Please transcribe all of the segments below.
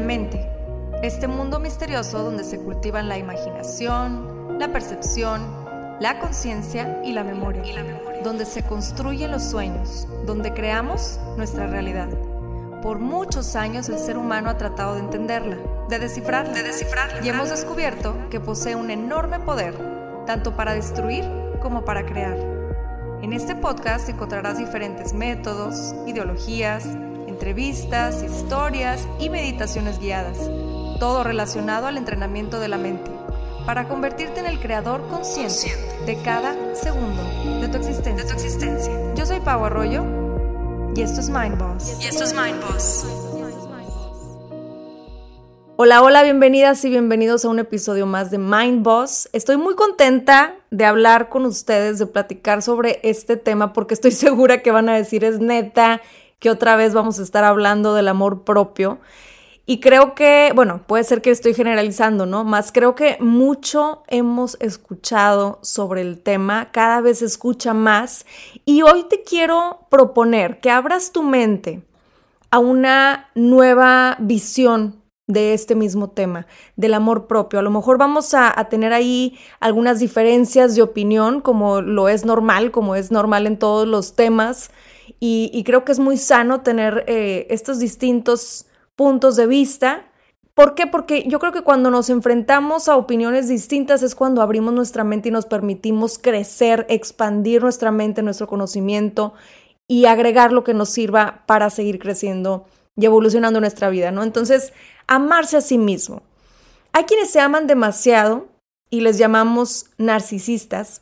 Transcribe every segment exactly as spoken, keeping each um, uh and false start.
mente, este mundo misterioso donde se cultivan la imaginación, la percepción, la conciencia y la memoria, y la memoria, donde se construyen los sueños, donde creamos nuestra realidad. Por muchos años el ser humano ha tratado de entenderla, de descifrarla, de descifrarla y hemos descubierto que posee un enorme poder, tanto para destruir como para crear. En este podcast encontrarás diferentes métodos, ideologías, entrevistas, historias y meditaciones guiadas, todo relacionado al entrenamiento de la mente, para convertirte en el creador consciente de cada segundo de tu existencia. De tu existencia. Yo soy Pau Arroyo y esto es Mind Boss. Y esto es Mind Boss. Hola, hola, bienvenidas y bienvenidos a un episodio más de Mind Boss. Estoy muy contenta de hablar con ustedes, de platicar sobre este tema, porque estoy segura que van a decir, es neta, que otra vez vamos a estar hablando del amor propio. Y creo que, bueno, puede ser que estoy generalizando, ¿no? Más creo que mucho hemos escuchado sobre el tema, cada vez se escucha más. Y hoy te quiero proponer que abras tu mente a una nueva visión de este mismo tema, del amor propio. A lo mejor vamos a, a tener ahí algunas diferencias de opinión, como lo es normal, como es normal en todos los temas. Y, y creo que es muy sano tener eh, estos distintos puntos de vista. ¿Por qué? Porque yo creo que cuando nos enfrentamos a opiniones distintas es cuando abrimos nuestra mente y nos permitimos crecer, expandir nuestra mente, nuestro conocimiento y agregar lo que nos sirva para seguir creciendo y evolucionando nuestra vida, ¿no? Entonces, amarse a sí mismo. Hay quienes se aman demasiado y les llamamos narcisistas,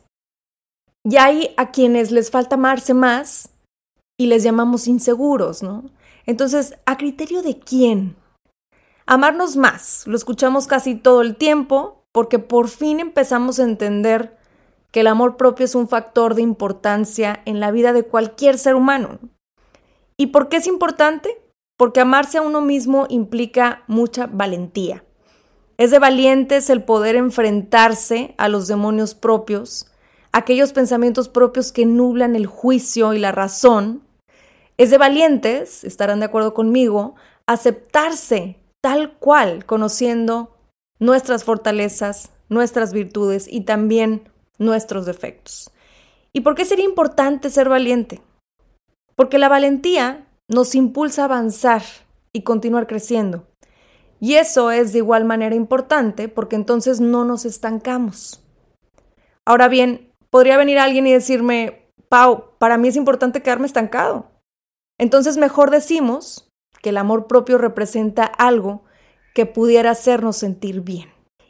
y hay a quienes les falta amarse más y les llamamos inseguros, ¿no? Entonces, ¿a criterio de quién? Amarnos más, lo escuchamos casi todo el tiempo porque por fin empezamos a entender que el amor propio es un factor de importancia en la vida de cualquier ser humano. ¿Y por qué es importante? Porque amarse a uno mismo implica mucha valentía. Es de valientes el poder enfrentarse a los demonios propios, aquellos pensamientos propios que nublan el juicio y la razón. Es de valientes, estarán de acuerdo conmigo, aceptarse tal cual, conociendo nuestras fortalezas, nuestras virtudes y también nuestros defectos. ¿Y por qué sería importante ser valiente? Porque la valentía nos impulsa a avanzar y continuar creciendo. Y eso es de igual manera importante porque entonces no nos estancamos. Ahora bien, podría venir alguien y decirme, Pau, para mí es importante quedarme estancado. Entonces mejor decimos que el amor propio representa algo que pudiera hacernos sentir bien.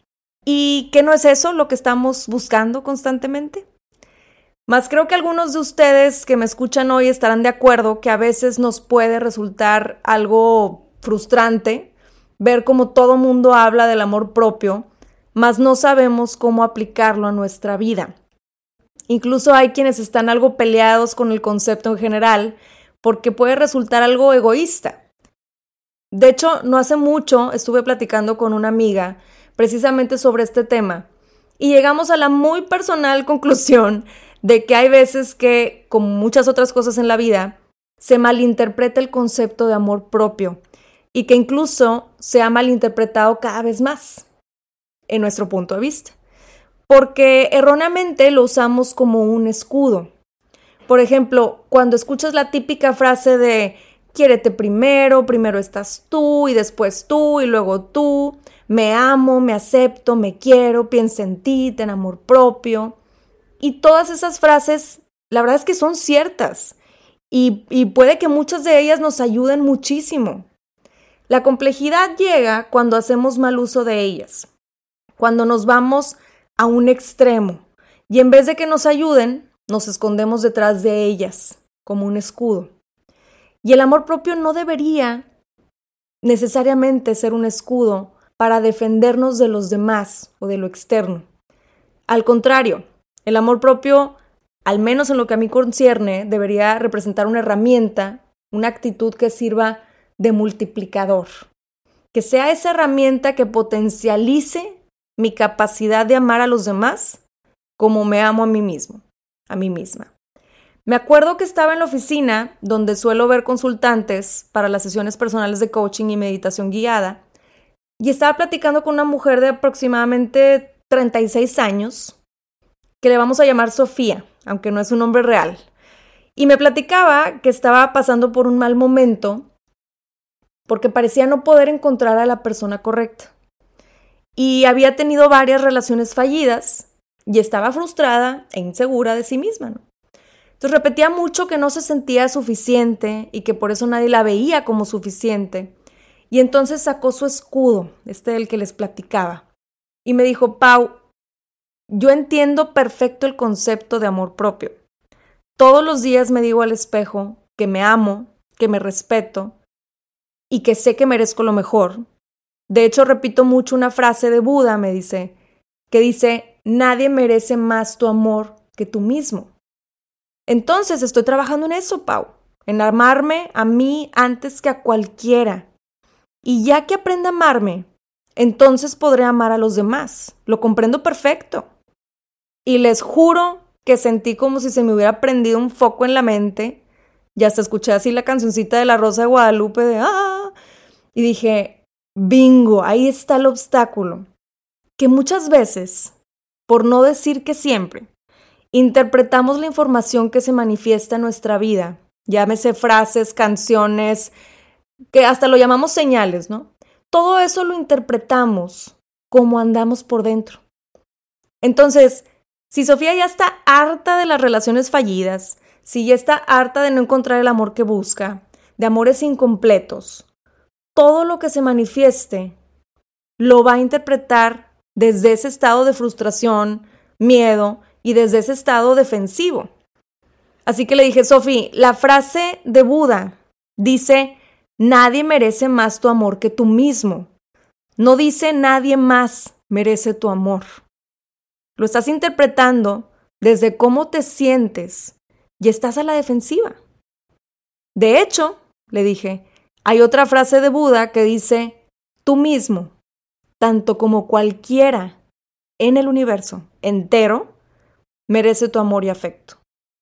¿Y qué no es eso lo que estamos buscando constantemente? Más creo que algunos de ustedes que me escuchan hoy estarán de acuerdo que a veces nos puede resultar algo frustrante ver cómo todo mundo habla del amor propio, mas no sabemos cómo aplicarlo a nuestra vida. Incluso hay quienes están algo peleados con el concepto en general porque puede resultar algo egoísta. De hecho, no hace mucho estuve platicando con una amiga precisamente sobre este tema y llegamos a la muy personal conclusión de que hay veces que, como muchas otras cosas en la vida, se malinterpreta el concepto de amor propio y que incluso se ha malinterpretado cada vez más en nuestro punto de vista, porque erróneamente lo usamos como un escudo. Por ejemplo, cuando escuchas la típica frase de quiérete primero, primero estás tú y después tú y luego tú, me amo, me acepto, me quiero, piensa en ti, ten amor propio. Y todas esas frases, la verdad es que son ciertas y, y puede que muchas de ellas nos ayuden muchísimo. La complejidad llega cuando hacemos mal uso de ellas, cuando nos vamos a un extremo y en vez de que nos ayuden, nos escondemos detrás de ellas como un escudo. Y el amor propio no debería necesariamente ser un escudo para defendernos de los demás o de lo externo. Al contrario, el amor propio, al menos en lo que a mí concierne, debería representar una herramienta, una actitud que sirva de multiplicador. Que sea esa herramienta que potencialice mi capacidad de amar a los demás como me amo a mí mismo, a mí misma. Me acuerdo que estaba en la oficina donde suelo ver consultantes para las sesiones personales de coaching y meditación guiada y estaba platicando con una mujer de aproximadamente treinta y seis años, que le vamos a llamar Sofía, aunque no es un nombre real. Y me platicaba que estaba pasando por un mal momento porque parecía no poder encontrar a la persona correcta. Y había tenido varias relaciones fallidas y estaba frustrada e insegura de sí misma, ¿no? Entonces repetía mucho que no se sentía suficiente y que por eso nadie la veía como suficiente. Y entonces sacó su escudo, este del que les platicaba, y me dijo: Pau, yo entiendo perfecto el concepto de amor propio. Todos los días me digo al espejo que me amo, que me respeto y que sé que merezco lo mejor. De hecho, repito mucho una frase de Buda, me dice, que dice: nadie merece más tu amor que tú mismo. Entonces estoy trabajando en eso, Pau, en amarme a mí antes que a cualquiera. Y ya que aprenda a amarme, entonces podré amar a los demás. Lo comprendo perfecto. Y les juro que sentí como si se me hubiera prendido un foco en la mente. Ya hasta escuché así la cancioncita de La Rosa de Guadalupe de ¡ah! Y dije, bingo, ahí está el obstáculo. Que muchas veces, por no decir que siempre, interpretamos la información que se manifiesta en nuestra vida. Llámese frases, canciones, que hasta lo llamamos señales, ¿no? Todo eso lo interpretamos como andamos por dentro. Entonces, si Sofía ya está harta de las relaciones fallidas, si ya está harta de no encontrar el amor que busca, de amores incompletos, todo lo que se manifieste lo va a interpretar desde ese estado de frustración, miedo y desde ese estado defensivo. Así que le dije, Sofi, la frase de Buda dice: nadie merece más tu amor que tú mismo. No dice nadie más merece tu amor. Lo estás interpretando desde cómo te sientes y estás a la defensiva. De hecho, le dije, hay otra frase de Buda que dice: tú mismo, tanto como cualquiera en el universo entero, merece tu amor y afecto.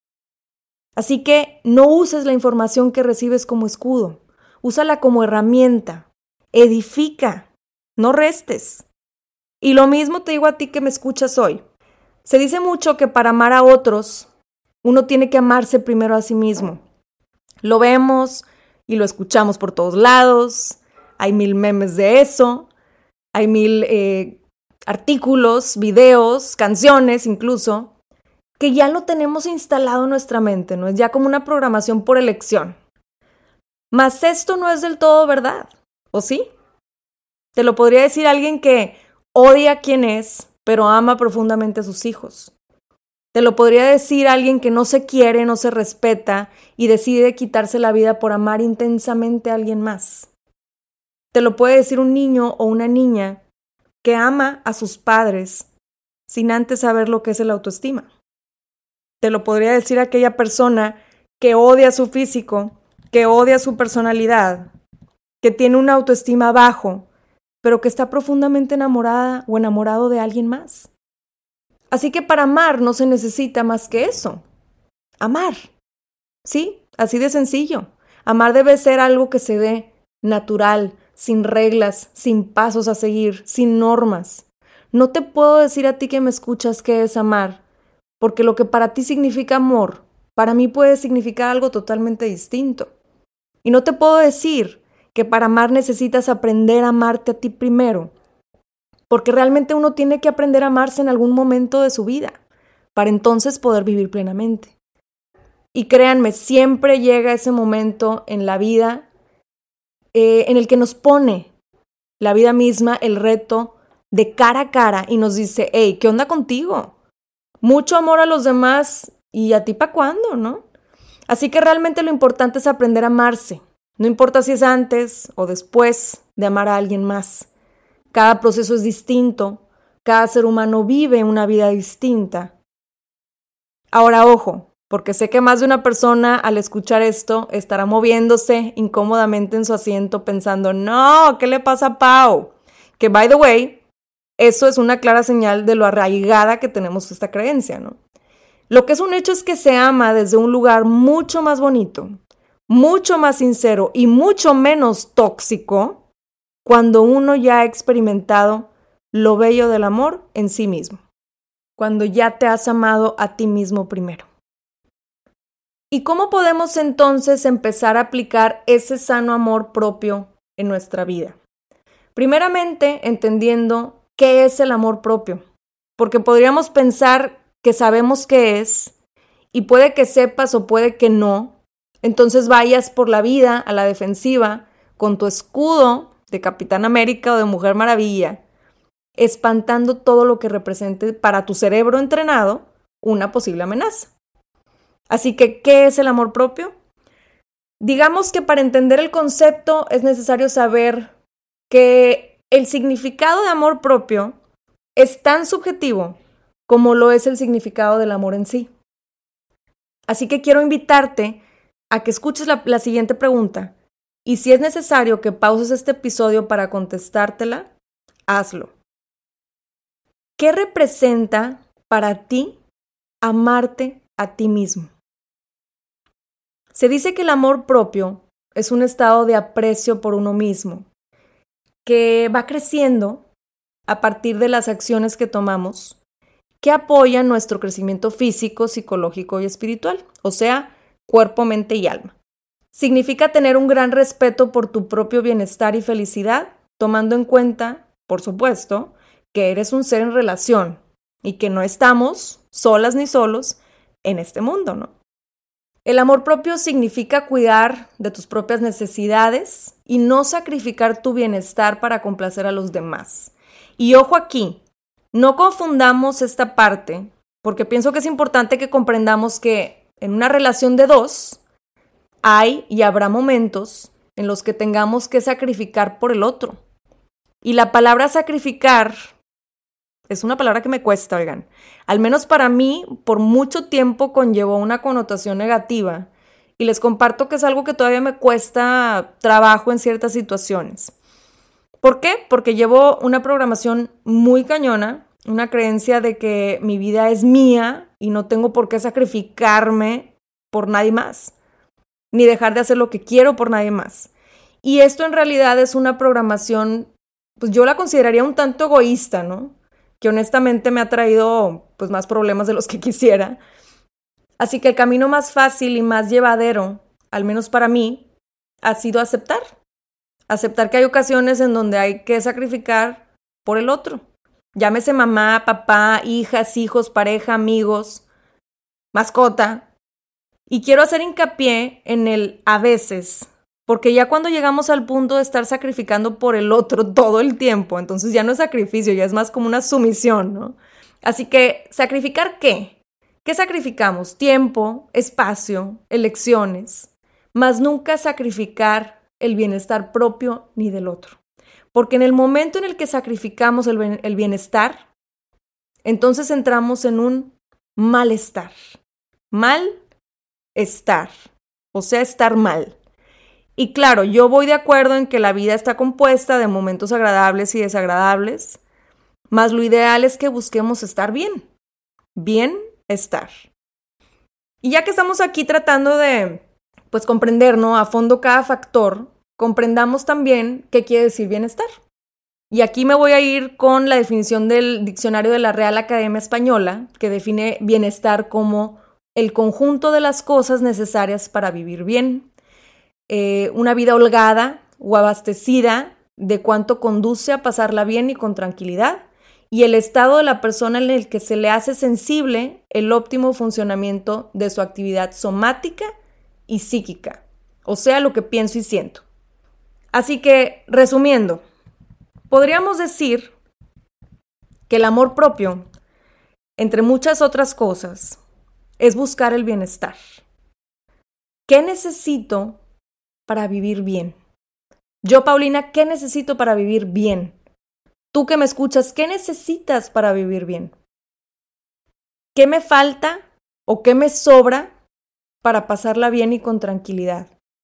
Así que no uses la información que recibes como escudo. Úsala como herramienta. Edifica. No restes. Y lo mismo te digo a ti que me escuchas hoy. Se dice mucho que para amar a otros, uno tiene que amarse primero a sí mismo. Lo vemos y lo escuchamos por todos lados. Hay mil memes de eso. Hay mil eh, artículos, videos, canciones incluso, que ya lo tenemos instalado en nuestra mente, ¿no? Es ya como una programación por elección. Mas esto no es del todo verdad, ¿o sí? Te lo podría decir alguien que odia a quien es, pero ama profundamente a sus hijos. Te lo podría decir alguien que no se quiere, no se respeta y decide quitarse la vida por amar intensamente a alguien más. Te lo puede decir un niño o una niña que ama a sus padres sin antes saber lo que es el autoestima. Te lo podría decir aquella persona que odia su físico, que odia su personalidad, que tiene una autoestima bajo, pero que está profundamente enamorada o enamorado de alguien más. Así que para amar no se necesita más que eso. Amar. Sí, así de sencillo. Amar debe ser algo que se dé natural, sin reglas, sin pasos a seguir, sin normas. No te puedo decir a ti que me escuchas qué es amar, porque lo que para ti significa amor, para mí puede significar algo totalmente distinto. Y no te puedo decir que para amar necesitas aprender a amarte a ti primero, porque realmente uno tiene que aprender a amarse en algún momento de su vida, para entonces poder vivir plenamente. Y créanme, siempre llega ese momento en la vida eh, en el que nos pone la vida misma el reto de cara a cara y nos dice, hey, ¿qué onda contigo? Mucho amor a los demás y a ti ¿pa' cuándo, no? Así que realmente lo importante es aprender a amarse. No importa si es antes o después de amar a alguien más. Cada proceso es distinto. Cada ser humano vive una vida distinta. Ahora, ojo, porque sé que más de una persona al escuchar esto estará moviéndose incómodamente en su asiento pensando, no, ¿qué le pasa a Pau? Que, by the way, eso es una clara señal de lo arraigada que tenemos esta creencia, ¿no? Lo que es un hecho es que se ama desde un lugar mucho más bonito, mucho más sincero y mucho menos tóxico cuando uno ya ha experimentado lo bello del amor en sí mismo, cuando ya te has amado a ti mismo primero. ¿Y cómo podemos entonces empezar a aplicar ese sano amor propio en nuestra vida? Primeramente, entendiendo qué es el amor propio, porque podríamos pensar que sabemos qué es, y puede que sepas o puede que no, entonces vayas por la vida a la defensiva con tu escudo de Capitán América o de Mujer Maravilla, espantando todo lo que represente para tu cerebro entrenado una posible amenaza. Así que, ¿qué es el amor propio? Digamos que para entender el concepto es necesario saber que el significado de amor propio es tan subjetivo como lo es el significado del amor en sí. Así que quiero invitarte a que escuches la, la siguiente pregunta y si es necesario que pauses este episodio para contestártela, hazlo. ¿Qué representa para ti amarte a ti mismo? Se dice que el amor propio es un estado de aprecio por uno mismo, que va creciendo a partir de las acciones que tomamos, que apoyan nuestro crecimiento físico, psicológico y espiritual, o sea, cuerpo, mente y alma. Significa tener un gran respeto por tu propio bienestar y felicidad, tomando en cuenta, por supuesto, que eres un ser en relación y que no estamos solas ni solos en este mundo, ¿no? El amor propio significa cuidar de tus propias necesidades y no sacrificar tu bienestar para complacer a los demás. Y ojo aquí, no confundamos esta parte, porque pienso que es importante que comprendamos que en una relación de dos hay y habrá momentos en los que tengamos que sacrificar por el otro. Y la palabra sacrificar es una palabra que me cuesta, oigan. Al menos para mí, por mucho tiempo conllevó una connotación negativa. Y les comparto que es algo que todavía me cuesta trabajo en ciertas situaciones. ¿Por qué? Porque llevo una programación muy cañona, una creencia de que mi vida es mía y no tengo por qué sacrificarme por nadie más, ni dejar de hacer lo que quiero por nadie más. Y esto en realidad es una programación, pues yo la consideraría un tanto egoísta, ¿no? Que honestamente me ha traído pues más problemas de los que quisiera. Así que el camino más fácil y más llevadero, al menos para mí, ha sido aceptar. Aceptar que hay ocasiones en donde hay que sacrificar por el otro. Llámese mamá, papá, hijas, hijos, pareja, amigos, mascota. Y quiero hacer hincapié en el a veces, porque ya cuando llegamos al punto de estar sacrificando por el otro todo el tiempo, entonces ya no es sacrificio, ya es más como una sumisión, ¿no? Así que, ¿sacrificar qué? ¿Qué sacrificamos? Tiempo, espacio, elecciones, mas nunca sacrificar el bienestar propio ni del otro. Porque en el momento en el que sacrificamos el, el bienestar, entonces entramos en un malestar. Malestar, o sea, estar mal. Y claro, yo voy de acuerdo en que la vida está compuesta de momentos agradables y desagradables, mas lo ideal es que busquemos estar bien, bienestar. Y ya que estamos aquí tratando de, pues, comprender, ¿no?, a fondo cada factor, comprendamos también qué quiere decir bienestar. Y aquí me voy a ir con la definición del diccionario de la Real Academia Española, que define bienestar como el conjunto de las cosas necesarias para vivir bien. Eh, una vida holgada o abastecida de cuanto conduce a pasarla bien y con tranquilidad, y el estado de la persona en el que se le hace sensible el óptimo funcionamiento de su actividad somática y psíquica, o sea, lo que pienso y siento. Así que, resumiendo, podríamos decir que el amor propio, entre muchas otras cosas, es buscar el bienestar. ¿Qué necesito para vivir bien? Yo, Paulina, ¿qué necesito para vivir bien? Tú que me escuchas, ¿qué necesitas para vivir bien? ¿Qué me falta o qué me sobra para pasarla bien y con tranquilidad?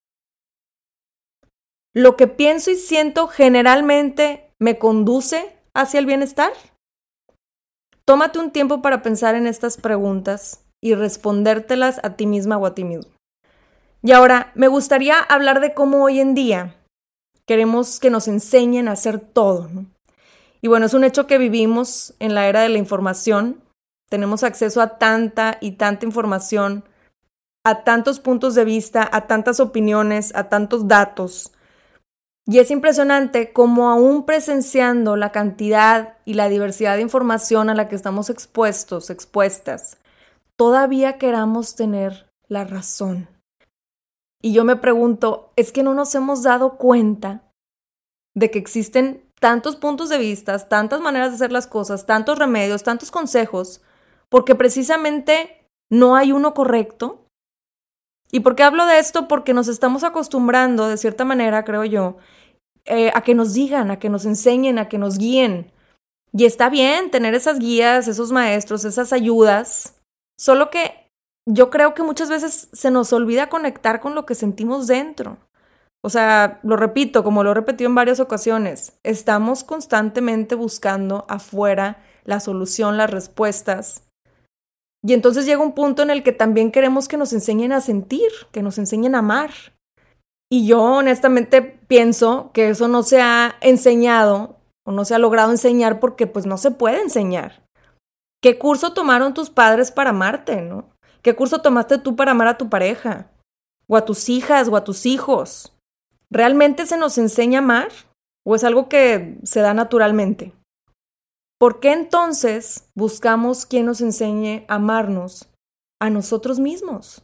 ¿Lo que pienso y siento generalmente me conduce hacia el bienestar? Tómate un tiempo para pensar en estas preguntas y respondértelas a ti misma o a ti mismo. Y ahora, me gustaría hablar de cómo hoy en día Queremos que nos enseñen a hacer todo, ¿no? Y bueno, es un hecho que vivimos en la era de la información. Tenemos acceso a tanta y tanta información, a tantos puntos de vista, a tantas opiniones, a tantos datos. Y es impresionante cómo aún presenciando la cantidad y la diversidad de información a la que estamos expuestos, expuestas, todavía queramos tener la razón. Y yo me pregunto, ¿es que no nos hemos dado cuenta de que existen tantos puntos de vista, tantas maneras de hacer las cosas, tantos remedios, tantos consejos, porque precisamente no hay uno correcto? ¿Y por qué hablo de esto? Porque nos estamos acostumbrando, de cierta manera, creo yo, eh, a que nos digan, a que nos enseñen, a que nos guíen. Y está bien tener esas guías, esos maestros, esas ayudas, solo que yo creo que muchas veces se nos olvida conectar con lo que sentimos dentro. O sea, lo repito, como lo he repetido en varias ocasiones, estamos constantemente buscando afuera la solución, las respuestas. Y entonces llega un punto en el que también queremos que nos enseñen a sentir, que nos enseñen a amar. Y yo honestamente pienso que eso no se ha enseñado o no se ha logrado enseñar porque pues no se puede enseñar. ¿Qué curso tomaron tus padres para amarte, no? ¿Qué curso tomaste tú para amar a tu pareja? O a tus hijas o a tus hijos. ¿Realmente se nos enseña a amar? ¿O es algo que se da naturalmente? ¿Por qué entonces buscamos quien nos enseñe a amarnos a nosotros mismos?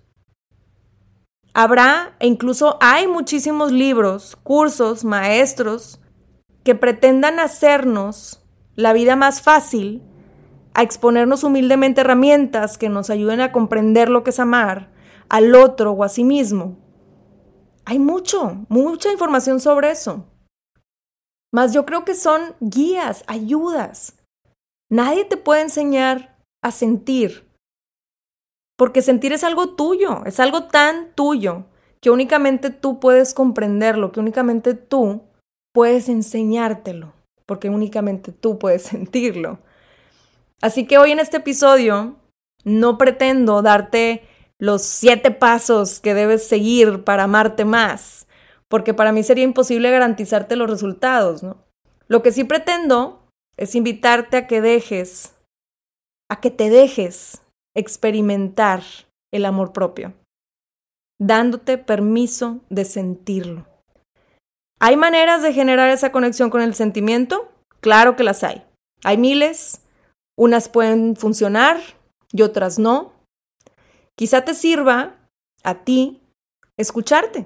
Habrá, e incluso hay muchísimos libros, cursos, maestros que pretendan hacernos la vida más fácil, a exponernos humildemente herramientas que nos ayuden a comprender lo que es amar al otro o a sí mismo. Hay mucho, mucha información sobre eso. Mas yo creo que son guías, ayudas. Nadie te puede enseñar a sentir, porque sentir es algo tuyo, es algo tan tuyo que únicamente tú puedes comprenderlo, que únicamente tú puedes enseñártelo, porque únicamente tú puedes sentirlo. Así que hoy en este episodio no pretendo darte los siete pasos que debes seguir para amarte más, porque para mí sería imposible garantizarte los resultados, ¿no? Lo que sí pretendo es invitarte a que dejes, a que te dejes experimentar el amor propio, dándote permiso de sentirlo. ¿Hay maneras de generar esa conexión con el sentimiento? Claro que las hay. Hay miles. Unas pueden funcionar y otras no. Quizá te sirva a ti escucharte.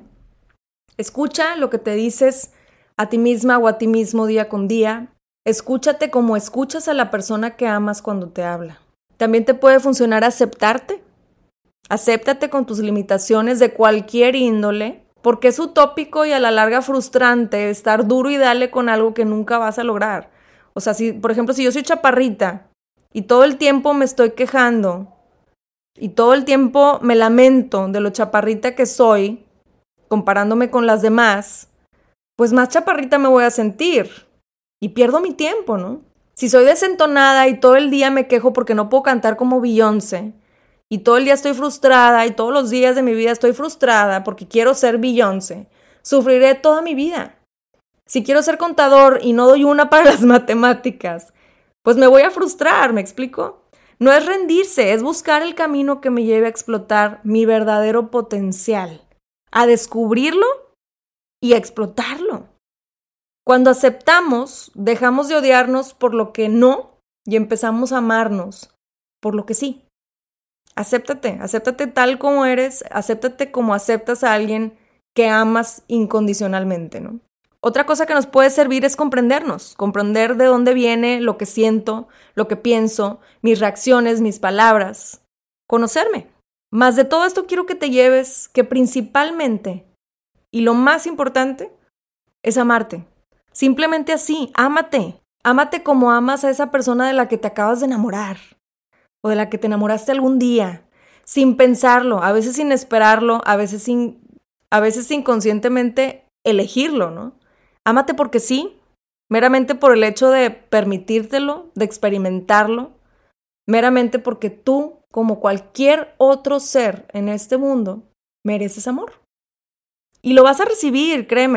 Escucha lo que te dices a ti misma o a ti mismo día con día. Escúchate como escuchas a la persona que amas cuando te habla. También te puede funcionar aceptarte. Acéptate con tus limitaciones de cualquier índole, porque es utópico y a la larga frustrante estar duro y dale con algo que nunca vas a lograr. O sea, si, por ejemplo, si yo soy chaparrita y todo el tiempo me estoy quejando y todo el tiempo me lamento de lo chaparrita que soy, comparándome con las demás, pues más chaparrita me voy a sentir y pierdo mi tiempo, ¿no? Si soy desentonada y todo el día me quejo porque no puedo cantar como Beyoncé y todo el día estoy frustrada y todos los días de mi vida estoy frustrada porque quiero ser Beyoncé, sufriré toda mi vida. Si quiero ser contador y no doy una para las matemáticas, pues me voy a frustrar, ¿me explico? No es rendirse, es buscar el camino que me lleve a explotar mi verdadero potencial, a descubrirlo y a explotarlo. Cuando aceptamos, dejamos de odiarnos por lo que no y empezamos a amarnos por lo que sí. Acéptate, acéptate tal como eres, acéptate como aceptas a alguien que amas incondicionalmente, ¿no? Otra cosa que nos puede servir es comprendernos, comprender de dónde viene lo que siento, lo que pienso, mis reacciones, mis palabras, conocerme. Más de todo esto quiero que te lleves que principalmente, y lo más importante, es amarte. Simplemente así, ámate. Ámate como amas a esa persona de la que te acabas de enamorar o de la que te enamoraste algún día, sin pensarlo, a veces sin esperarlo, a veces sin, a veces inconscientemente elegirlo, ¿no? Ámate porque sí, meramente por el hecho de permitírtelo, de experimentarlo, meramente porque tú, como cualquier otro ser en este mundo, mereces amor. Y lo vas a recibir, créeme.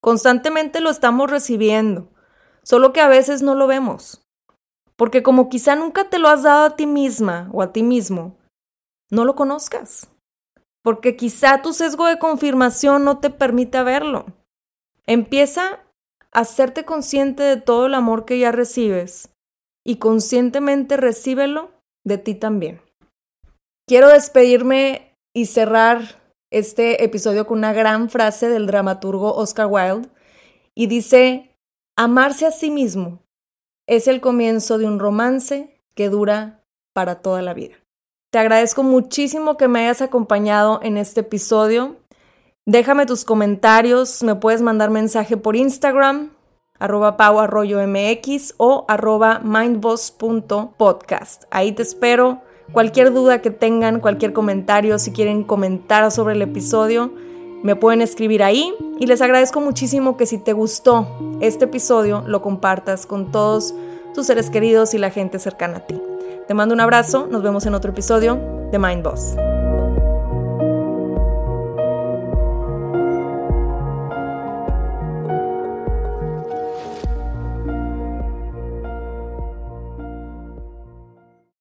Constantemente lo estamos recibiendo, solo que a veces no lo vemos. Porque como quizá nunca te lo has dado a ti misma o a ti mismo, no lo conozcas. Porque quizá tu sesgo de confirmación no te permite verlo. Empieza a hacerte consciente de todo el amor que ya recibes y conscientemente recíbelo de ti también. Quiero despedirme y cerrar este episodio con una gran frase del dramaturgo Oscar Wilde y dice: amarse a sí mismo es el comienzo de un romance que dura para toda la vida. Te agradezco muchísimo que me hayas acompañado en este episodio. Déjame tus comentarios, me puedes mandar mensaje por Instagram, arroba pauarroyomx o arroba mindboss punto podcast. Ahí te espero. Cualquier duda que tengan, cualquier comentario, si quieren comentar sobre el episodio, me pueden escribir ahí. Y les agradezco muchísimo que si te gustó este episodio, lo compartas con todos tus seres queridos y la gente cercana a ti. Te mando un abrazo, nos vemos en otro episodio de Mind Boss.